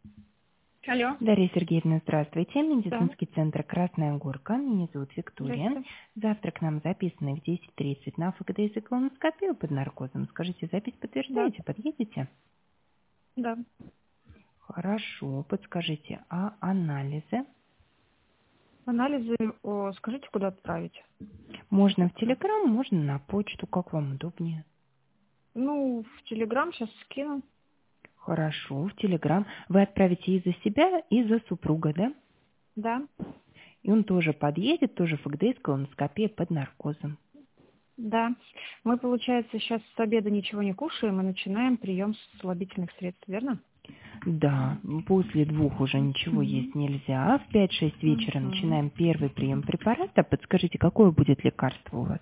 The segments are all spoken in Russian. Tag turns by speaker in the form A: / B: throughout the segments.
A: Алло.
B: Дарья Сергеевна, здравствуйте.
A: Да.
B: Медицинский центр «Красная горка». Меня зовут Виктория.
A: Здравствуйте.
B: Завтра к нам записаны в 10:30 на ФГД и колоноскопию под наркозом. Скажите, запись
A: Да.
B: подтверждаете? Подъедете?
A: Да.
B: Хорошо. Подскажите, а анализы?
A: Анализы, скажите, куда отправить? Сейчас
B: Можно в
A: отправлю.
B: Телеграм, можно на почту, как вам удобнее.
A: Ну, в Телеграм сейчас скину.
B: Хорошо, в Телеграм. Вы отправите и за себя, и за супруга, да?
A: Да.
B: И он тоже подъедет, тоже ФГД и колоноскопия под наркозом.
A: Да. Мы, получается, сейчас с обеда ничего не кушаем и начинаем прием слабительных средств, верно?
B: Да, после 2 уже ничего есть нельзя. В 5-6 вечера
A: Угу.
B: начинаем первый прием препарата. Подскажите, какое будет лекарство у вас?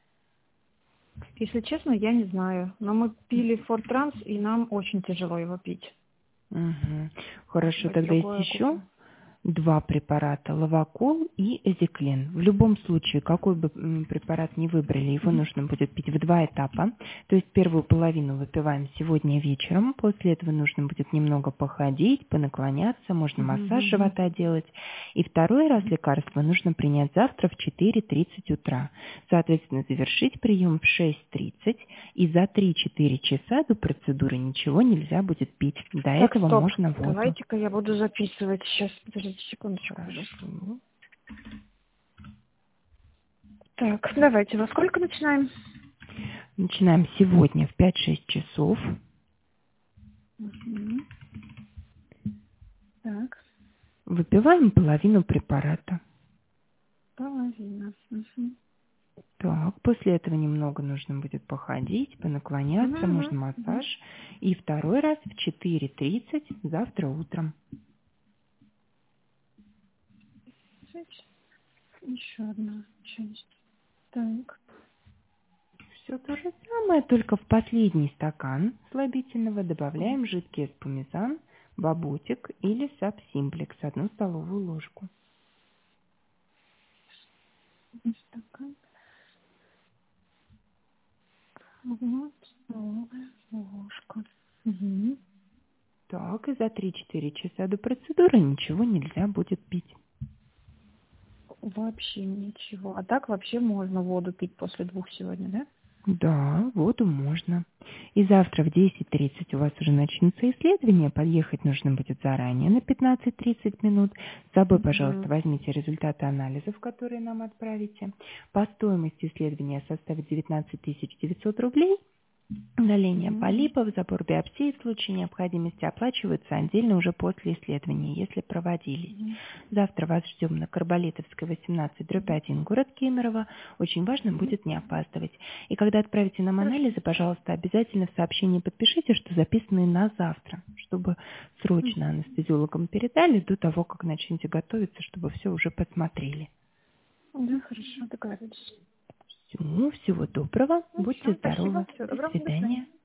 A: Если честно, я не знаю. Но мы пили Фортранс, и нам очень тяжело его пить.
B: Угу.
A: Может
B: Хорошо,
A: быть,
B: тогда есть
A: другое
B: еще
A: купим.
B: 2 препарата, лавакол и эзиклин. В любом случае, какой бы препарат ни выбрали, его нужно будет пить в 2 этапа. То есть первую половину выпиваем сегодня вечером, после этого нужно будет немного походить, понаклоняться, можно массаж
A: Угу.
B: живота делать. И второй раз лекарство нужно принять завтра в 4:30 утра. Соответственно, завершить прием в 6:30, и за 3-4 часа до процедуры ничего нельзя будет пить. До
A: Так,
B: этого
A: стоп.
B: можно воду.
A: Давайте-ка я буду записывать. Сейчас, подождите секундочку, пожалуйста.
B: Хорошо.
A: Так, давайте. Во сколько начинаем?
B: Начинаем сегодня в 5-6 часов.
A: Мгм. Так,
B: Выпиваем половину препарата.
A: половина. Мгм.
B: Так, после этого немного нужно будет походить, понаклоняться,
A: Мгм.
B: можно массаж. И второй раз в 4:30 завтра утром.
A: Еще одна часть. Так.
B: Все то же самое, только в последний стакан слабительного добавляем жидкий эспумизан, баботик или сабсимплекс, 1 столовую ложку.
A: Стакан. Вот. Столовая ложка. Мгм.
B: Так, и за 3-4 часа до процедуры ничего нельзя будет пить.
A: Вообще ничего. А так вообще можно воду пить после 2 сегодня, да?
B: Да, воду можно. И завтра в 10:30 у вас уже начнется исследование. Подъехать нужно будет заранее на 15-30 минут. С собой, пожалуйста,
A: Мгм.
B: возьмите результаты анализов, которые нам отправите. По стоимости исследования составит 19 900 рублей. Удаление
A: Мгм.
B: полипов, забор биопсии в случае необходимости оплачиваются отдельно уже после исследования, если проводились.
A: Мгм.
B: Завтра вас ждем на Карболитовской, 18/1, город Кемерово. Очень важно
A: Мгм.
B: будет не опаздывать. И когда отправите нам
A: Хорошо.
B: анализы, пожалуйста, обязательно в сообщении подпишите, что записаны на завтра, чтобы срочно
A: Мгм.
B: анестезиологам передали до того, как начнете готовиться, чтобы все уже посмотрели.
A: Да, хорошо, договорились.
B: Всего доброго,
A: Ну
B: будьте
A: все, спасибо.
B: здоровы,
A: Всего
B: до
A: доброго. До свидания.
B: свидания.